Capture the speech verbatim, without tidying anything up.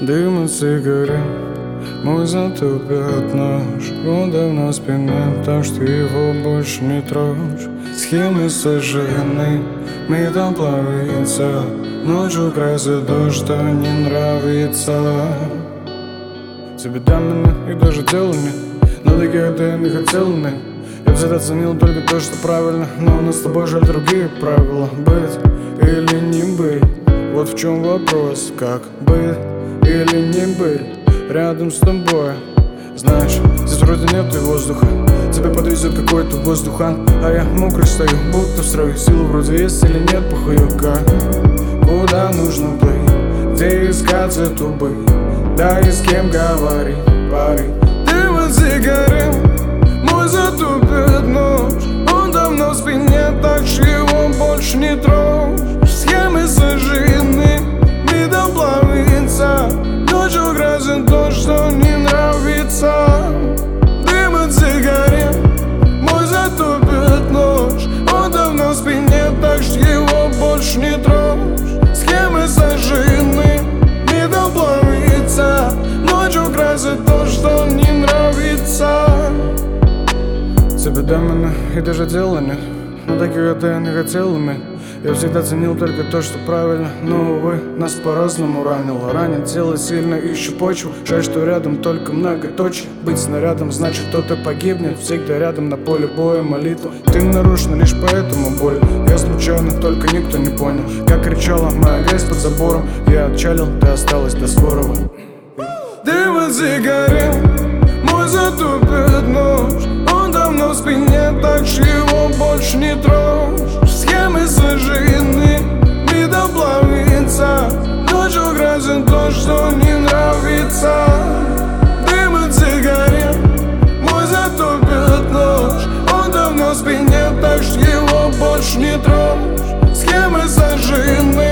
Дым от сигарет, мой затупит нож. Он давно в спине, так что его больше не трожь. Схемы сожжены, металл плавится, ночью красит то, что не нравится. Тебе дамы и даже делами, но таких ты не хотел мне. Я всегда ценил только то, что правильно, но у нас с тобой жаль другие правила. Быть или не быть, вот в чем вопрос. Как быть или не быть рядом с тобой? Знаешь, здесь вроде нет и воздуха, тебя подвезет какой-то воздухан, а я мокрый стою, будто в строю. Силы вроде есть или нет, похую как. Куда нужно плыть, где искать эту быть, да и с кем говорить, парень. Дым от сигарет, мой затупит нож. Он давно в спине, так что его больше не трожь. Схемы сожжены, металл плавится, ночью грозит то, что не нравится. Дым от сигарет, мой затупит нож. Он давно в спине, так что его больше не трожь. Схемы сожжены, металл плавится, ночью красит то, что не нравится. Тебе дамы и даже дела нет, но таких это я не хотел иметь. Я всегда ценил только то, что правильно, но, увы, нас по-разному ранило. Ранит тело сильно, ищу почву. Жаль, что рядом только многоточие. Быть снарядом значит, кто-то погибнет. Всегда рядом на поле боя молитва. Ты нарушена лишь поэтому боль. Я случайно, только никто не понял, как кричала моя грязь под забором. Я отчалил, ты осталась до скорого. Дым от сигарет, мой затупит нож. Он давно в спине, так что его больше не трожь. Схемы сожжены, металл плавится, ночью грозит то, что не нравится. Дым от сигарет, мой затупит нож. Он давно в спине, так что его больше не трожь. Схемы сожжены,